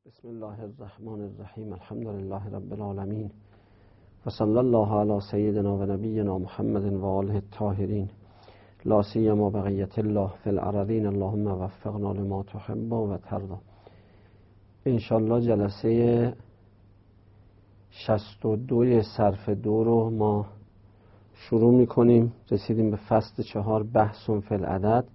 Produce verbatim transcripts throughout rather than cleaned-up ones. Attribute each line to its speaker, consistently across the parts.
Speaker 1: بسم الله الرحمن الرحیم. الحمد لله رب العالمین و صلی الله علی سیدنا و نبینا محمد و آله الطاهرین، لا سیما بقیت الله فی الارضین. اللهم وفقنا لما تحب و ترضی. ان شاء الله جلسه شصت و دو صرف دو رو ما شروع میکنیم. رسیدیم به فصل چهار، بحث فی العدد.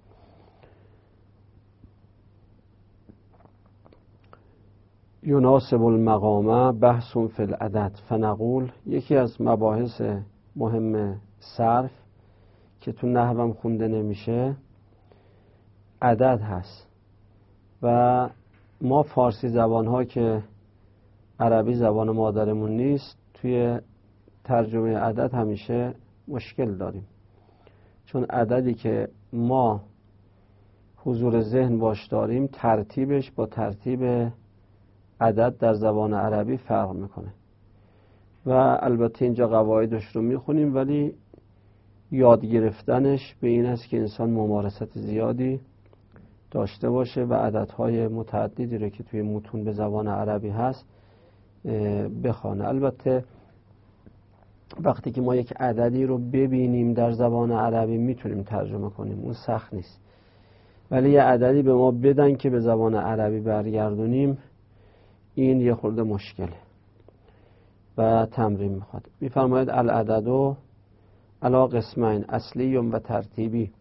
Speaker 1: یناسب المقامه بحث فی العدد فنقول. یکی از مباحث مهم صرف که تو نحوم خونده نمیشه عدد هست و ما فارسی زبان ها که عربی زبان مادرمون نیست توی ترجمه عدد همیشه مشکل داریم، چون عددی که ما حضور ذهن باش داریم ترتیبش با ترتیب عدد در زبان عربی فرق میکنه و البته اینجا قواعدش رو میخونیم، ولی یاد گرفتنش به این است که انسان ممارست زیادی داشته باشه و عددهای متعددی رو که توی متون به زبان عربی هست بخوانه. البته وقتی که ما یک عددی رو ببینیم در زبان عربی میتونیم ترجمه کنیم، اون سخت نیست، ولی یه عددی به ما بدن که به زبان عربی برگردونیم این یه خورده مشکله و تمرین میخواد. میفرماید العددو علا قسمین، اصلی و ترتیبی.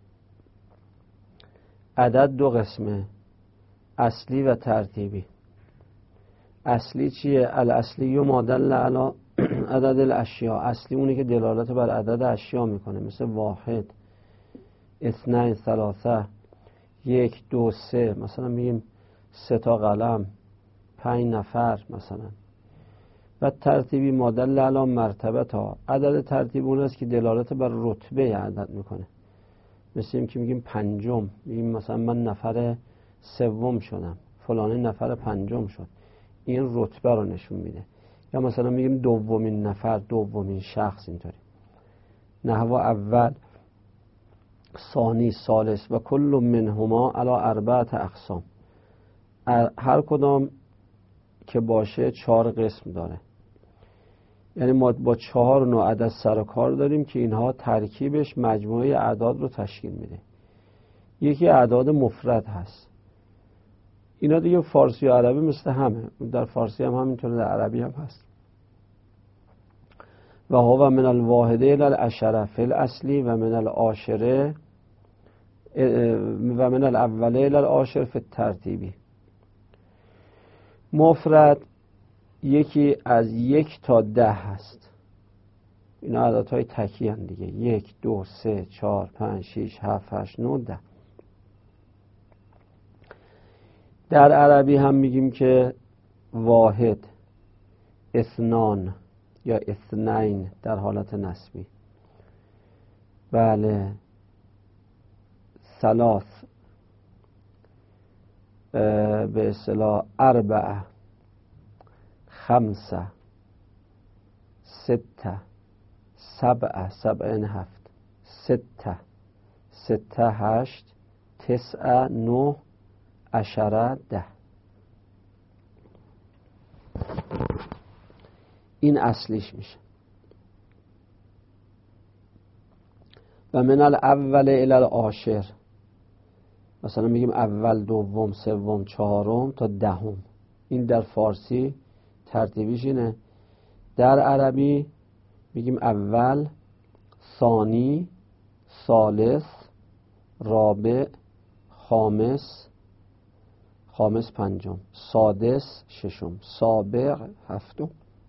Speaker 1: عدد دو قسمه، اصلی و ترتیبی. اصلی چیه؟ الاصلی ما دل علی عدد الاشیاء. اصلی اونه که دلالت بر عدد اشیا میکنه، مثل واحد، اثنین، ثلاثه، یک، دو، سه. مثلا میگیم سه تا قلم، پنج نفر مثلا. و ترتیبی ما دل علی مرتبه تا. عدد ترتیب اون است که دلالت بر رتبه عدد میکنه، مثل این که میگیم پنجم، میگیم مثلا من نفر سوم شدم، فلانی نفر پنجم شد، این رتبه رو نشون میده. یا مثلا میگیم دومین نفر، دومین شخص. اینطوری نحو اول، ثانی، ثالث و کل منهما علی اربعه اقسام. هر کدام که باشه چهار قسم داره، یعنی ما با چهار نوع عدد سر و کار داریم که اینها ترکیبش مجموعه اعداد رو تشکیل میده. یکی اعداد مفرد هست، اینا دیگه فارسی و عربی مثل همه، در فارسی هم همینطوره، در عربی هم هست. و هو من الواحده الی العشره فی الاصلی و من العاشره و من الاوله الی العاشر فی الترتیبی. مفرد یکی از یک تا ده هست، اینا عددهای تکی هست دیگه، یک، دو، سه، چهار، پنج، شیش، هفت، هشت، نه، ده. در عربی هم میگیم که واحد، اثنان یا اثنین در حالت نسبی، بله، ثلاث، به اصطلاح اربعه، خمسه، سته، سبعه، سبعین هفت، سته، سته هشت، تسعه نه، عشره ده. این اصلیش میشه. و من الاول الی العاشر، مثلا میگیم اول، دوم، سوم، چهارم تا دهم. این در فارسی ترتیبیش اینه. در عربی میگیم اول، ثانی، ثالث، رابع، خامس، خامس پنجم، سادس ششم، سابع هفتم،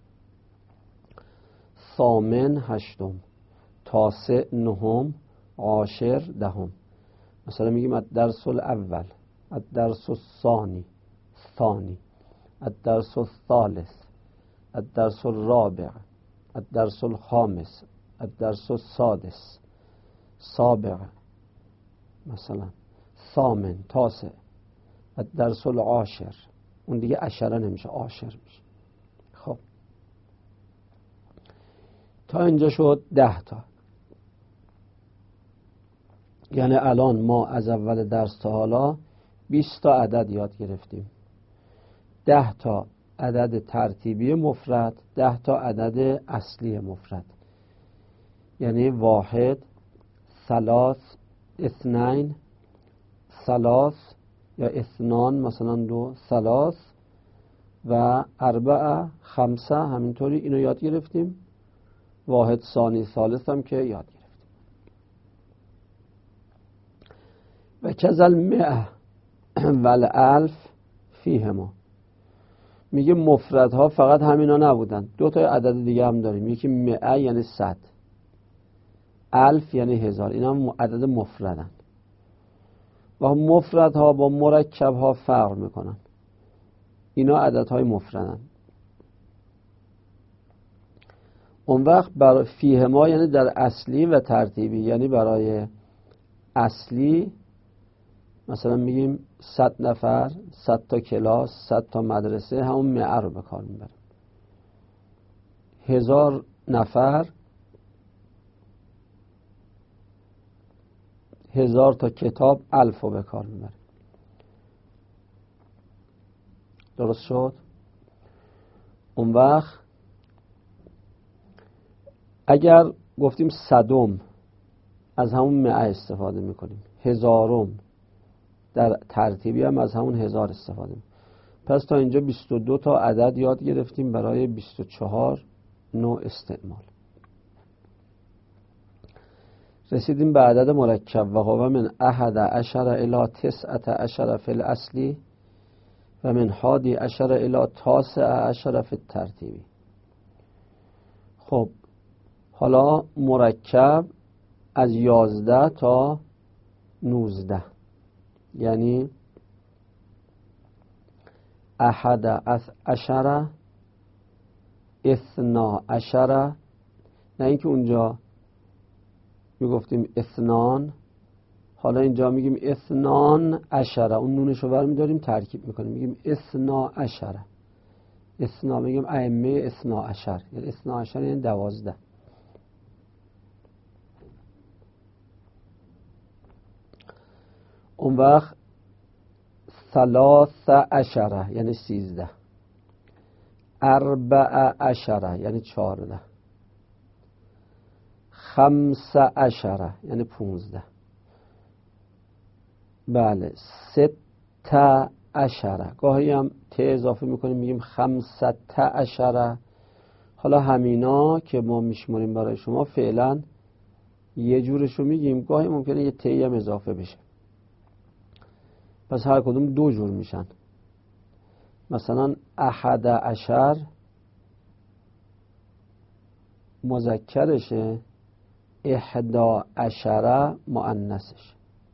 Speaker 1: ثامن هشتم، تاسع نهم، عاشر دهم. مثلا میگیم الدرس الاول، الدرس الثانی، ثانی، الدرس الثالث، الدرس الرابع، الدرس الخامس، الدرس السادس، سابع، مثلا ثامن، تاسع، الدرس العاشر. اون دیگه عشره نمیشه، عاشر میشه. خب تا اینجا شد ده تا. یعنی الان ما از اول درس تا حالا بیست تا عدد یاد گرفتیم. ده تا عدد ترتیبی مفرد، ده تا عدد اصلی مفرد. یعنی واحد، ثلاث، اثنین، ثلاث یا اثنان مثلا دو، ثلاث و اربعه، خمسه. همینطوری اینو یاد گرفتیم. واحد، ثانی، ثالث هم که یاد گرفتیم. و کذل مئه و الالف فیهما. میگه مفردها فقط همینا نبودن، دو تا عدد دیگه هم داریم. یکی مئه یعنی صد، الف یعنی هزار. اینا هم عدد مفردن و مفردها با مرکبها فرق میکنن. اینا عددهای مفردن. اون وقت برای فیهما یعنی در اصلی و ترتیبی. یعنی برای اصلی مثلا میگیم صد نفر، صد تا کلاس، صد تا مدرسه، همون مئه رو به کار میبریم. هزار نفر، هزار تا کتاب، الف رو به کار میبریم. درست شد؟ اون وقت اگر گفتیم صدم، از همون مئه استفاده میکنیم. هزارم در ترتیبی هم از همون هزار استفاده میکنیم. پس تا اینجا بیست و دو تا عدد یاد گرفتیم برای بیست و چهار نوع استعمال. رسیدیم به عدد مرکب. و هو من احد عشر الی تسعة عشر فی الاصلی و من حادی عشر الی تاسع عشر فی الترتیبی. خب حالا مرکب از یازده تا نوزده، یعنی احد عشر، اثنا عشر. نه اینکه اونجا میگفتیم اثنان، حالا اینجا میگیم اثنان عشر. اون نونش رو برمی داریم ترکیب میکنیم، میگیم اثنا عشر. اثنا میگیم ائمه اثنا عشر، یعنی اثنا عشر یعنی دوازده. اون وقت ثلاث عشره یعنی سیزده، اربع عشره یعنی چارده، خمس عشره یعنی پونزده، بله ست عشره. گاهی هم ت اضافه میکنیم میگیم خمسة عشره. حالا همینا که ما میشماریم برای شما فعلا یه جورشو میگیم، گاهی ممکنه یه تی هم اضافه بشه. پس هر کدوم دو جور میشن. مثلا احد عشر مذکرشه، احدا عشره مؤنثش.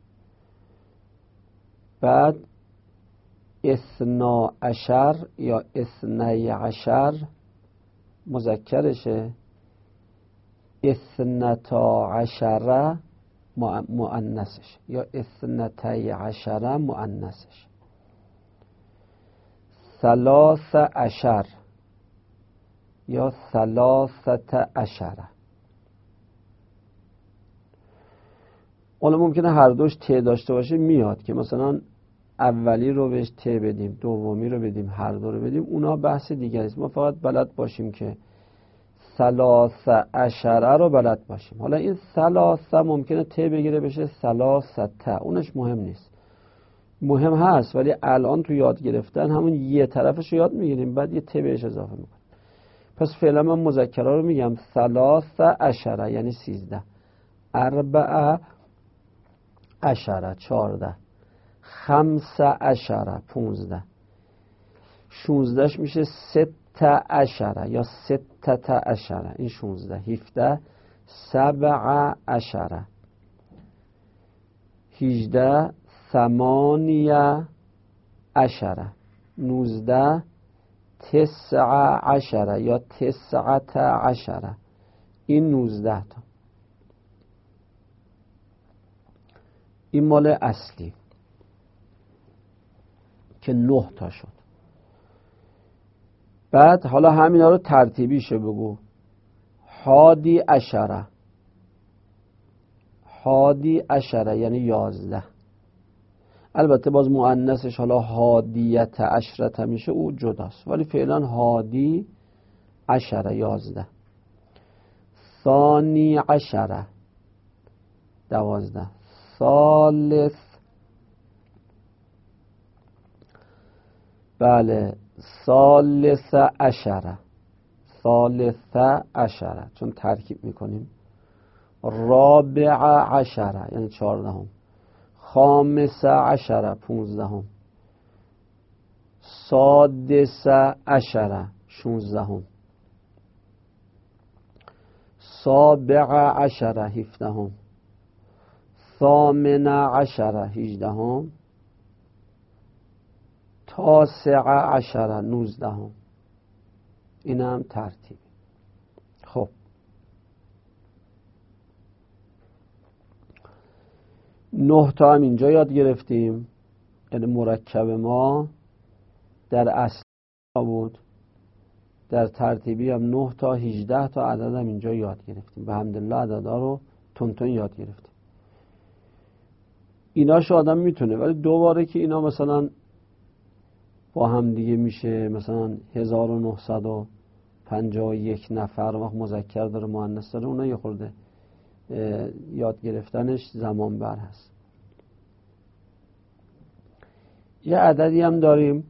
Speaker 1: بعد اثنا عشر یا اثنی عشر مذکرشه، اثنتا عشره مؤنثش یا اثنتی عشره مؤنثش. ثلاث عشر یا ثلاثت عشره. حالا ممکنه هر دوش ت داشته باشه، میاد که مثلا اولی رو بهش ت بدیم، دومی رو بدیم، هر دو رو بدیم، اونا بحث دیگری است. ما فقط بلد باشیم که ثلاث عشره رو بلد باشیم. حالا این ثلاثه ممکنه ت بگیره بشه ثلاثته، اونش مهم نیست. مهم هست ولی الان تو یاد گرفتن همون یه طرفش رو یاد میگیریم، بعد یه ت بهش اضافه میکنیم. پس فعلا من مذکرها رو میگم ثلاث عشره یعنی سیزده، اربع عشره چارده، خمس عشره پونزده، شونزدهش میشه ست عشره یا ستت عشره، این شونزده. هفده سبع عشره، هجده ثمانیه عشره، نوزده تسع عشره یا تسعت عشره، این نوزده تا. این مال اصلی که نه تا شد. بعد حالا همینا رو ترتیبیشه بگو. حادی عشره، حادی عشره یعنی یازده. البته باز مؤنثش حالا هادیت عشرة میشه، او جداست، ولی فعلا هادی عشره یازده، ثانی عشره دوازده، ثالث بله ثالث عشره، ثالث عشره چون ترکیب میکنیم، رابع عشره یعنی چهاردهم، خامس عشره پونزدهم، سادس عشره شونزدهم، سابع عشره هفدهم، ثامن عشره هجدهم، تاسع عشره نوزدهم. این هم ترتیب. خب نه تا هم اینجا یاد گرفتیم، یعنی مرکب ما در اصل بود، در ترتیبی هم نه تا هجده تا عدد هم اینجا یاد گرفتیم. به حمدالله عددها رو تون تون یاد گرفتیم. ایناشو آدم میتونه، ولی دوباره که اینا مثلا با هم دیگه میشه مثلا هزار و نهصد و پنجاه و یک نفر، وقت مذکر داره مؤنث داره، اونا یه خورده یاد گرفتنش زمان بر هست. یه عددی هم داریم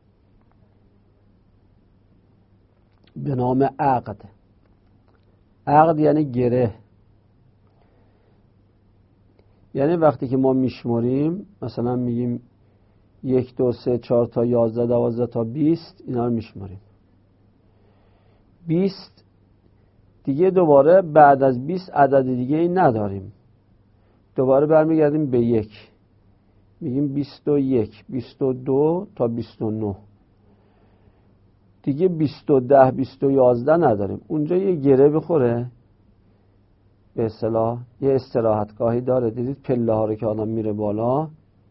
Speaker 1: به نام عقد. عقد یعنی گره، یعنی وقتی که ما میشماریم مثلا میگیم یک دو سه چهار تا یازده دوازده تا بیست، اینا رو میشماریم. بیست دیگه دوباره بعد از بیست عدد دیگه ای نداریم، دوباره برمیگردیم به یک، میگیم بیست و یک، بیست و دو تا بیست و نه، دیگه بیست و ده بیست و یازده نداریم. اونجا یه گره بخوره، به اصطلاح یه استراحتگاهی داره، دیدید پله ها رو که آدم میره بالا،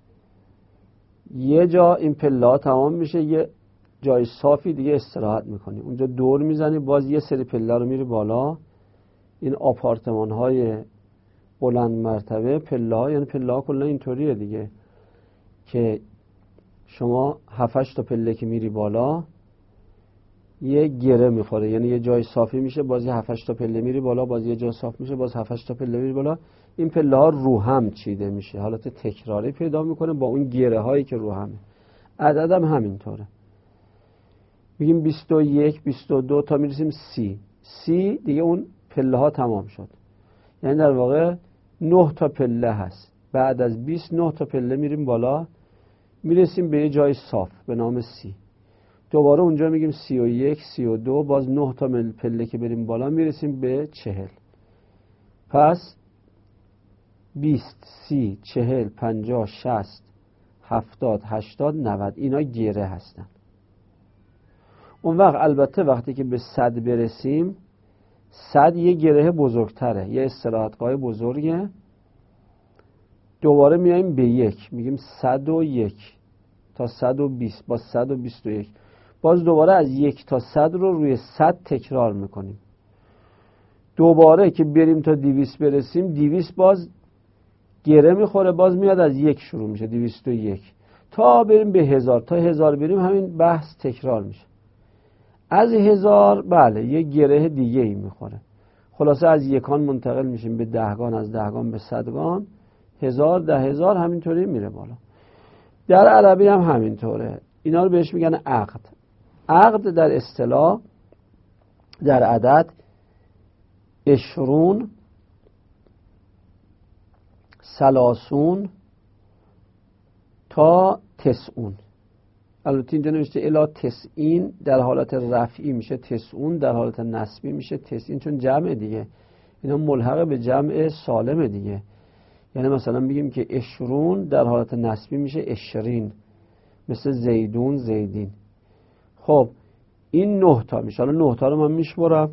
Speaker 1: یه جا این پله ها تمام میشه، یه جای صافی دیگه استراحت میکنی، اونجا دور میزنی، باز یه سری پله رو میری بالا. این آپارتمان های بلند مرتبه پله ها، یعنی پله ها کلا اینطوریه دیگه که شما هفتش تا پله که میری بالا یه گره میخوره، یعنی یه جای صافی میشه، باز یه هفتش تا پله میری بالا، باز یه جای صاف میشه، باز هفتش تا پله میری بالا. این پله ها رو هم چیده میشه، حالت تکراری پیدا میکنه با اون گره هایی که رو همه. عدد هم همینطوره، میگیم بیست و یک بیست و دو تا میرسیم سی، سی دیگه اون پله ها تمام شد، یعنی در واقع نه تا پله هست. بعد از بیست نه تا پله میریم بالا، میرسیم به یه جای صاف به نام سی، دوباره اونجا میگیم سی و یک سی و دو، باز نه تا پله که بریم بالا میرسیم به چهل. پس بیست سی چهل پنجاه شصت هفتاد هشتاد نود، اینا گره هستن. اون وقت البته وقتی که به صد برسیم، صد یه گره بزرگتره، یه استراحتگاه بزرگه، دوباره میایم به یک، میگیم صد و یک تا صد و بیست، با صد و بیست و یک، باز دوباره از یک تا صد رو روی صد تکرار میکنیم. دوباره که بریم تا دویست برسیم، دویست باز گره میخوره، باز میاد از یک شروع میشه، دویست و یک، تا بریم به هزار، تا هزار بریم همین بحث تکرار میشه. از هزار بله یه گره دیگه ای میخوره، خلاصه از یکان منتقل میشیم به دهگان، از دهگان به صدگان، هزار ده هزار همینطوری میره بالا. در عربی هم همینطوره، اینا رو بهش میگن عقد. عقد در اصطلاح در عدد اشرون سلاسون تا تسعون. البته اینجا نوشته الا تسعین، در حالت رفعی میشه تسعون، در حالت نصبی میشه تسعین، چون جمع دیگه، اینا ملحق به جمع سالم دیگه. یعنی مثلا بگیم که اشرون در حالت نصبی میشه اشرین، مثل زیدون زیدین. خب این نه تا میشه، حالا نه تا رو من میشمرم،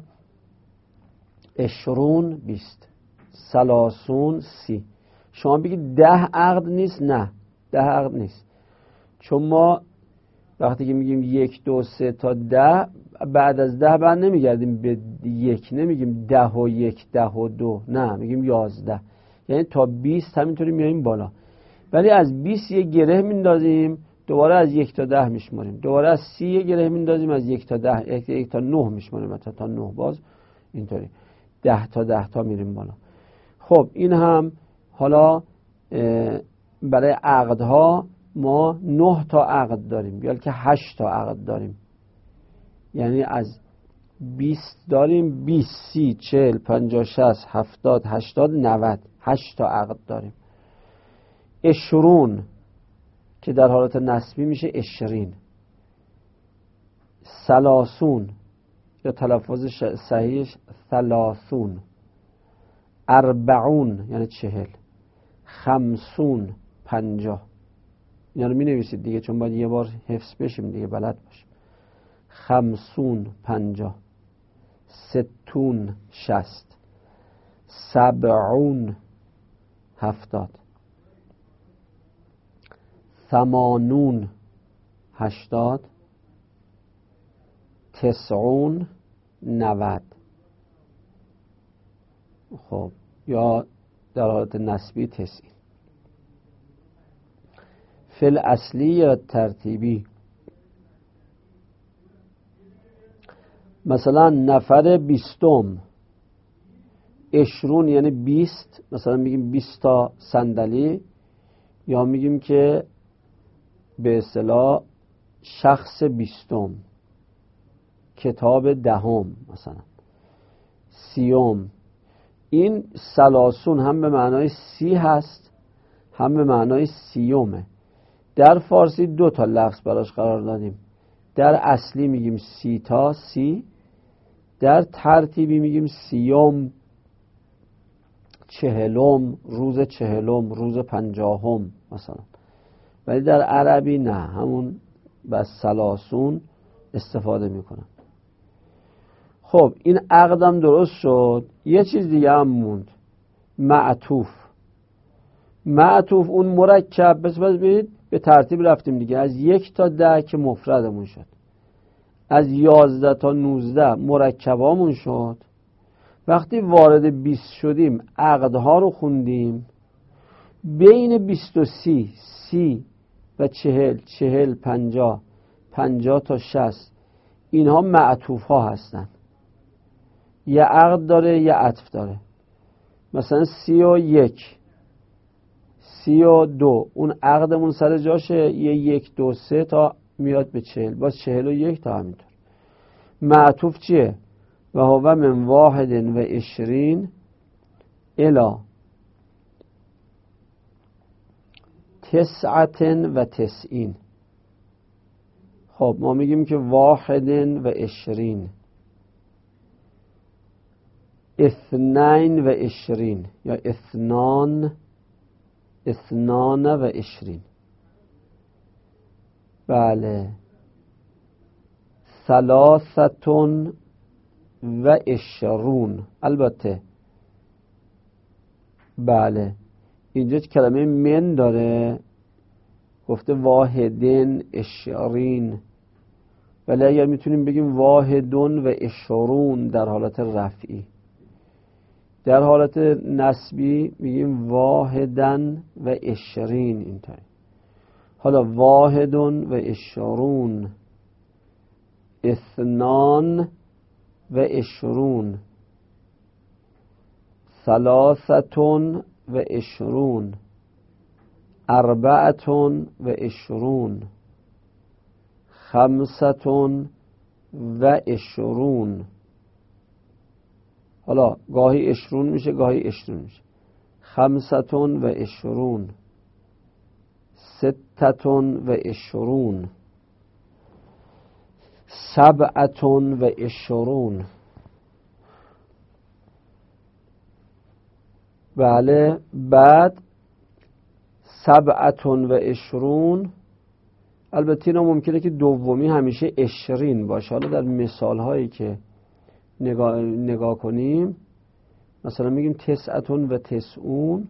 Speaker 1: اشرون بیست، سلاسون سی. شما بگید ده عقد نیست، نه ده عقد نیست، چون ما وقتی که میگیم یک دو سه تا ده، بعد از ده بعد نمیگردیم به یک، نمیگیم ده و یک ده و دو، نه میگیم یازده، یعنی تا بیست همینطوری میاییم بالا. ولی از بیست یک گره میندازیم دوباره از یک تا ده میشماریم، دوباره از سی یک گره میندازیم از یک تا ده یک, یک تا نه میشماریم، مثلا تا نه باز اینطوری ده تا ده تا میریم بالا. خب این هم حالا برای عقدها ما نه تا عقد داریم یا که هشت تا عقد داریم، یعنی از بیست داریم بیست سی چهل پنجاه شصت هفتاد هشتاد نود، هشت تا عقد داریم. اشرون که در حالت نسبی میشه اشرین. سلاسون یا تلفظ صحیحش ثلاثون. اربعون یعنی چهل. خمسون پنجاه. اینا رو می نویسید دیگه چون باید یه بار حفظ بشیم دیگه، بلد باشیم. خمسون پنجاه. ستون شست. سبعون هفتاد. ثمانون هشتاد. تسعون نود. خب یا در حالت نسبی تسعین. فل اصلی یا ترتیبی، مثلا نفر بیستم اشرون یعنی بیست، مثلا میگیم بیست تا صندلی، یا میگیم که به اصطلاح شخص بیستم، کتاب دهم مثلا. سیوم، این سلاسون هم به معنای سی هست هم به معنای سیومه. در فارسی دو تا لفظ براش قرار دادیم، در اصلی میگیم سی تا سی، در ترتیبی میگیم سیوم، چهلم، روز چهلم، روز پنجاهم مثلا. ولی در عربی نه، همون بس سلاسون استفاده میکنن. خب این عقدم درست شد. یه چیز دیگه هم موند، معطوف. معطوف اون مرکب، بس بس بید به ترتیب رفتیم دیگه، از یک تا ده که مفردمون شد، از یازده تا نوزده مرکبامون شد. وقتی وارد بیست شدیم عقدها رو خوندیم، بین بیست و سی، سی و چهل، چهل پنجاه، پنجاه تا شصت، اینها معطوف ها هستن، یه عقد داره یه عطف داره. مثلا سی و یک، سی و دو، اون عقدمون سر جاشه، یه یک دو سه تا میاد به چهل، باز چهل و یک تا همینطور. معطوف چیه؟ و هو من واحد و عشرین الی تسعت و تسعین. خب ما میگیم که واحد و عشرین، اثنین و عشرین یا اثنان، اثنان و عشرین. بله. ثلاثتون و عشرون. البته بله اینجا کلمه من داره، گفته واحدن عشرین، ولی اگر میتونیم بگیم واحدون و عشرون در حالت رفعی. در حالت نسبی میگیم واحدن و عشرین اینطوری. حالا واحدون و عشرون، اثنان و عشرون، ثلاثتون و عشرون، اربعتون و عشرون، خمستون و عشرون. حالا گاهی عشرون میشه گاهی عشرون میشه. خمستون و عشرون، ستتون و عشرون، سبعتون و عشرون. بله. بعد سبعتون و عشرون، البته اینا ممکنه که دومی همیشه عشرین باشه. حالا در مثال هایی که نگاه, نگاه کنیم، مثلا میگیم تسعتون و تسعون،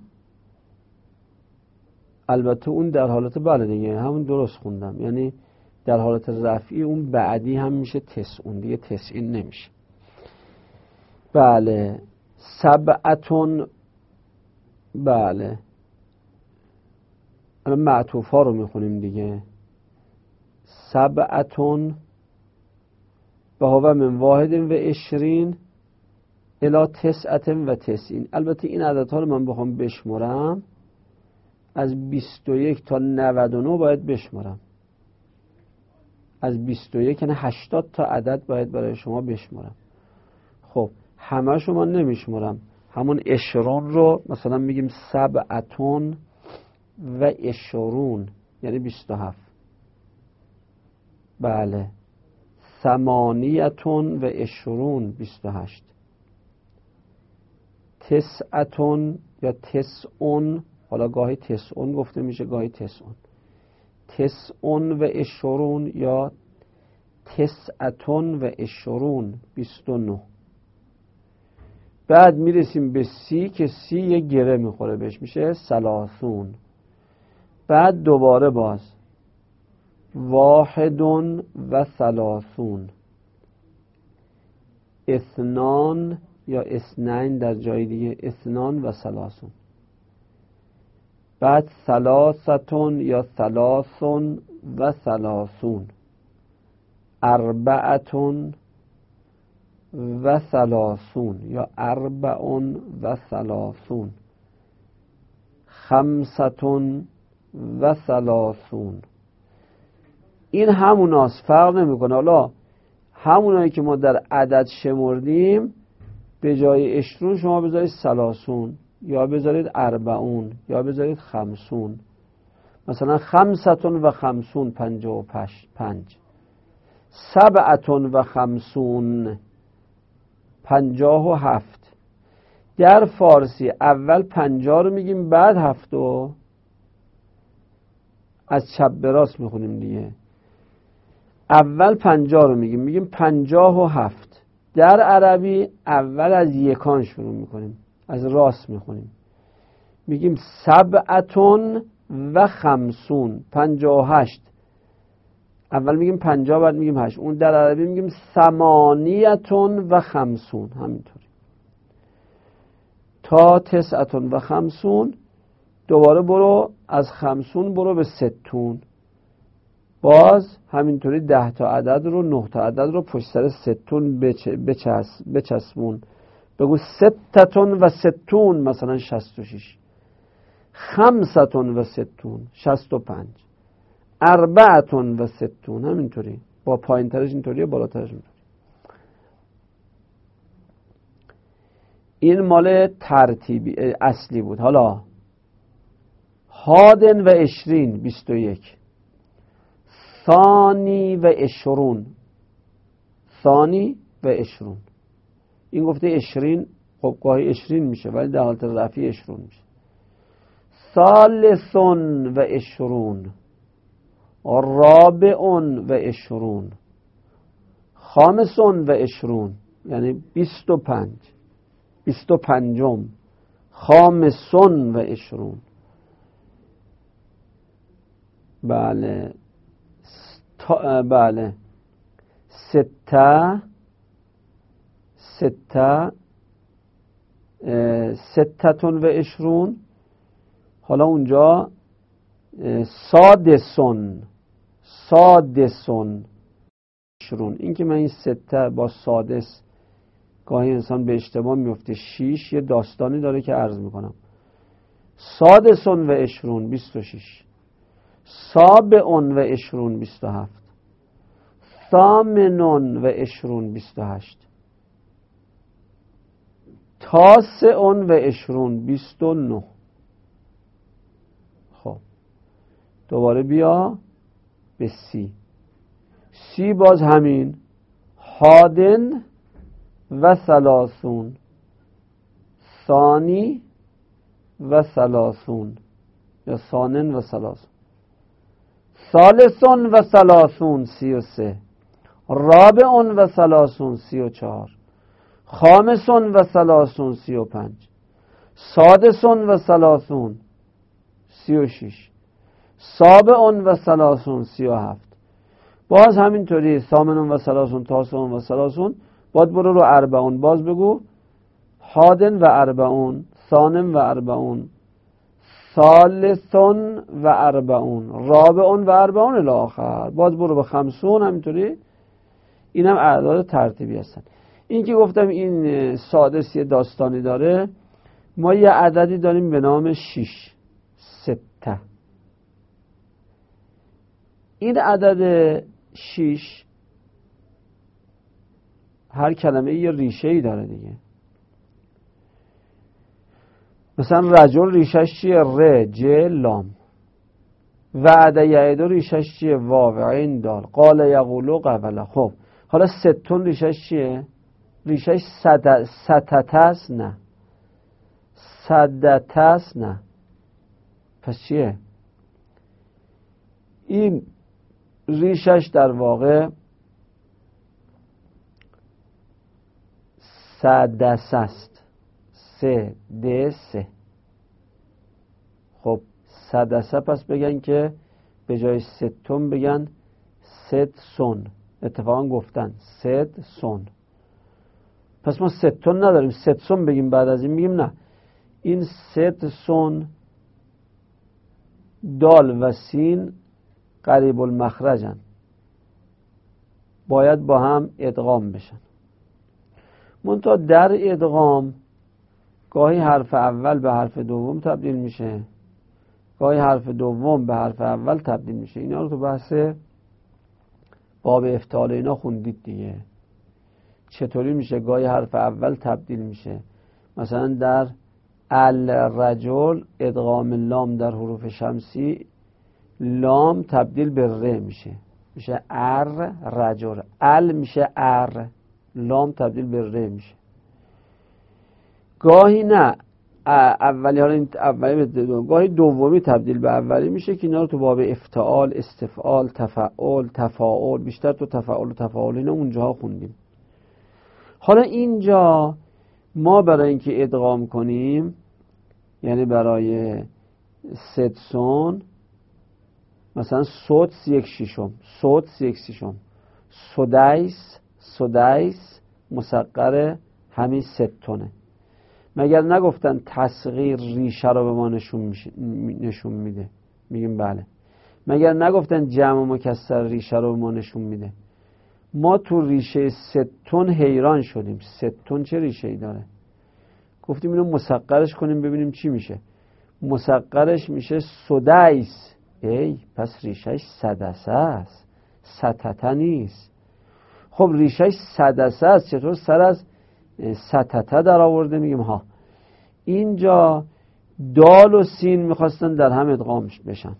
Speaker 1: البته اون در حالت بله دیگه همون درست خوندم، یعنی در حالت رفعی اون بعدی هم میشه تسعون دیگه، تسعین نمیشه. بله. سبعتون، بله الان معطوف ها رو میخونیم دیگه. سبعتون و هو من واحد و عشرین الی تسعت و تسعین. البته این عدد ها رو من بخوام بشمرم از بیست و یک تا نود و نه باید بشمرم. از بیست و یک یعنی هشتاد تا عدد باید برای شما بشمرم. خب همه شما نمیشمرم، همون اشرون رو مثلا میگیم سبعتون و اشرون یعنی بیست و هفت. بله. ثمانیتون و اشرون بیست و هشت. تسعتون یا تسعون، حالا گاهی تسعون گفته میشه گاهی تسعون. تسعون و اشرون یا تسعتون و اشرون بیست و نه. بعد میرسیم به سی که سی یه گره میخوره بهش میشه سلاسون. بعد دوباره باز واحدون و ثلاثون. اثنان یا اثنین در جای دیگه، اثنان و ثلاثون. بعد ثلاثتون یا ثلاثون و ثلاثون. اربعتون و ثلاثون یا اربعون و ثلاثون. خمستون و ثلاثون. این هموناست، فرق نمیکنه. حالا همونایی که ما در عدد شمردیم به جای اشرون شما بذارید ثلاثون یا بذارید اربعون یا بذارید خمسون. مثلا خمستون و خمسون پنجاه و پنج. سبعتون و خمسون پنجاه و هفت. در فارسی اول پنجاه رو میگیم بعد هفتو از چپ به راست میخونیم دیگه. اول پنجاه رو میگیم میگیم پنجاه و هفت. در عربی اول از یکان شروع میکنیم، از راست میخونیم، میگیم سبعتون و خمسون پنجاه و هشت. اول میگیم پنجاه بعد میگیم هشت. اون در عربی میگیم ثمانیتون و خمسون. همینطوری تا تسعتون و خمسون. دوباره برو از خمسون برو به ستون. باز همینطوری ده تا عدد رو نه تا عدد رو پشت سر ستون بچس بچسبون. بگو ستتون و ستون مثلا شصت و شش. خمستون و ستون شصت و پنج. اربعتون و ستون همینطوری، با پایین ترش اینطوریه بالاترش اینطوری. این مال ترتیبی اصلی بود. حالا هادن و اشرین بیست و یک. ثانی و اشرون. ثانی و اشرون. این گفته اشرین، خب گاهی اشرین میشه ولی در حالت رفعی اشرون میشه. ثالثون و اشرون. رابعون و اشرون. خامسون و اشرون یعنی بیست و پنج. بیست و پنجم. خامسون و اشرون. بله تا... بله سته سته ستتون و اشرون. حالا اونجا سادسون سادسون اشرون. این که من این سته با سادس گاهی انسان به اشتباه میفته. شیش یه داستانی داره که عرض میکنم. سادسون و اشرون بیست و شش. سابعون و اشرون بیست و هفت. ثامنون و اشرون بیست و هشت. تاسعون و اشرون بیست و نه. خب دوباره بیا به سی. سی باز همین هادن و ثلاثون. ثانی و ثلاثون یا ثانن و ثلاثون. ثالثون و ثلاثون سی و سه. رابعون و ثلاثون سی و چهار. خامسون و ثلاثون سی و پنج. سادسون و ثلاثون سی و شش. سابعون و ثلاثون سی و هفت. باز همینطوری ثامنون و ثلاثون. تاسعون و ثلاثون. باید برو رو اربعون. باز بگو هادن و اربعون. ثانن و اربعون. ثالثون و اربعون، رابعون و اربعون الی آخر، باز برو به خمسون. همینطوری این هم اعداد ترتیبی هستن. این که گفتم این سادس یه داستانی داره. ما یه عددی داریم به نام شیش، سته. این عدد شیش هر کلمه یه ریشه‌ای داره دیگه. مثلا رجل ریشش چیه؟ ر، ج، لام. وعده یعد ریشش چیه؟ واو، عین، دال. قال یقولو قبله. خب حالا ستون ریشش چیه؟ ریشش ستته است؟ نه. صدته است؟ نه. پس چیه؟ این ریشش در واقع سدس است. سه ده سه. خب سدسه، پس بگن که به جای ستون بگن ست سون. اتفاقا گفتن ست سون. پس ما ستون نداریم، ست سون بگیم. بعد از این میگیم نه، این ست سون دال و سین قریب المخرجن، باید با هم ادغام بشن. منتها در ادغام گاهی حرف اول به حرف دوم تبدیل میشه، گاهی حرف دوم به حرف اول تبدیل میشه. اینا رو تو بحث باب افتعال اینا خوندید دیگه. چطوری میشه گاهی حرف اول تبدیل میشه؟ مثلا در الرجل ادغام لام در حروف شمسی، لام تبدیل به ر میشه، میشه ار رجل. ال میشه ار، لام تبدیل به ر میشه. گاهی نه، اولی حالا این اولی به دومی، گاهی دومی تبدیل به اولی میشه که اینا رو تو باب افتعال، استفعال، تفعول، تفاعل، بیشتر تو تفاعل و تفاعل اینا اونجاها خوندیم. حالا اینجا ما برای اینکه ادغام کنیم، یعنی برای ستسون، مثلا سدس یک شیشم، سدس یک شیشم، سدیس سدیس مسقر همین ستونه. مگر نگفتن تصغیر ریشه رو به ما نشون, نشون میده؟ میگیم بله. مگر نگفتن جمع و مکسر ریشه رو به ما نشون میده؟ ما تو ریشه ستون حیران شدیم. ستون چه ریشه ای داره؟ گفتیم اینو مسقرش کنیم ببینیم چی میشه. مسقرش میشه سدیس. ای پس ریشهش سدسه است، ستته نیست. خب ریشهش سدسه است، چطور سر از ستته در آورده؟ میگیم ها، اینجا دال و سین میخواستن در هم ادغام بشن.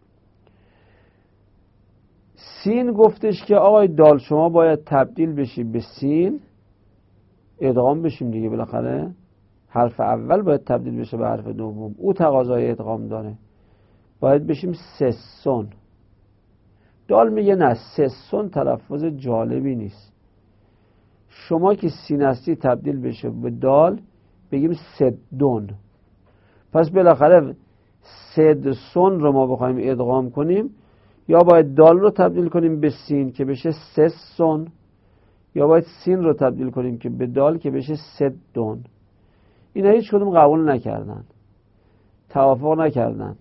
Speaker 1: سین گفتش که آقای دال شما باید تبدیل بشی به سین، ادغام بشیم دیگه، بالاخره حرف اول باید تبدیل بشه به حرف دوم، او تقاضای ادغام داره، باید بشیم سسون. دال میگه نه، سسون تلفظ جالبی نیست، شما که سین هستی تبدیل بشه به دال بگیم سدون. پس بالاخره سدسون رو ما بخوایم ادغام کنیم، یا باید دال رو تبدیل کنیم به سین که بشه سسون، یا باید سین رو تبدیل کنیم که به دال که بشه سدون. اینا هیچ کدوم قبول نکردن، توافق نکردن،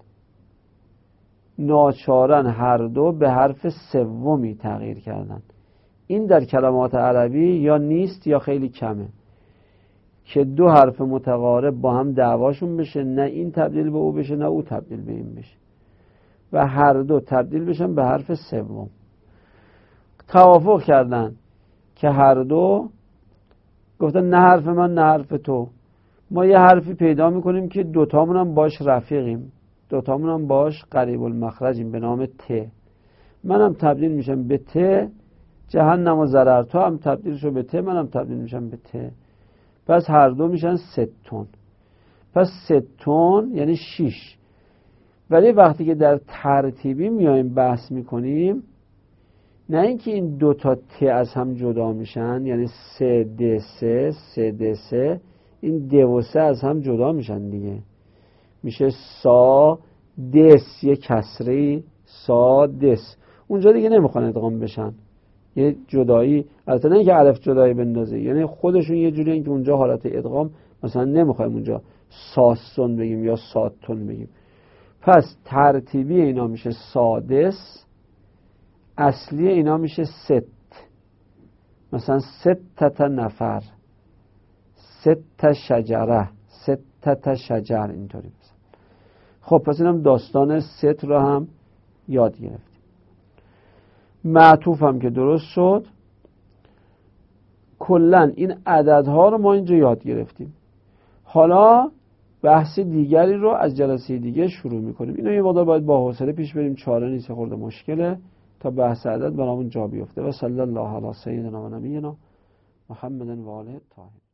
Speaker 1: ناچارن هر دو به حرف سومی تغییر کردن. این در کلمات عربی یا نیست یا خیلی کمه که دو حرف متقارب با هم دعواشون بشه، نه این تبدیل به او بشه نه او تبدیل به این بشه، و هر دو تبدیل بشن به حرف سوم. توافق کردن که هر دو گفتن نه حرف من نه حرف تو، ما یه حرفی پیدا میکنیم که دوتامون هم باش رفیقیم، دوتامون هم باش قریب المخرجیم، به نام ت. منم تبدیل میشم به ت، جهنم و ضرر، تو هم تبدیل شو به ت، منم تبدیل میشم به ت. پس هر دو میشن ستون. پس ستون یعنی شیش. ولی وقتی که در ترتیبی میایم بحث میکنیم، نه اینکه این دو تا ت از هم جدا میشن، یعنی سه د سه، سه د سه، این د و سه از هم جدا میشن دیگه، میشه سا دس، یه کسری سا دس. اونجا دیگه نمیخوان ادغام بشن، یه جدایی، البته نه اینکه الف جدایی بندازه، یعنی خودشون یه جوری این که اونجا حالت ادغام مثلا نمیخوایم اونجا ساسون بگیم یا ساتون بگیم، پس ترتیبی اینا میشه سادس، اصلی اینا میشه ست. مثلا ستت نفر، ست شجره، ستت شجر، اینطوری مثلا. خب پس اینم داستان ست رو هم یاد گرفتیم. معطوف هم که درست شد. کلن این عددها رو ما اینجا یاد گرفتیم. حالا بحث دیگری رو از جلسه دیگه شروع میکنیم. اینو یه مقدار باید با حوصله پیش بریم، چاره نیست، خورده مشکله تا بحث عدد برامون جا بیفته. و صلی الله علی سیدنا و نبینا محمد و آله الطاهرین.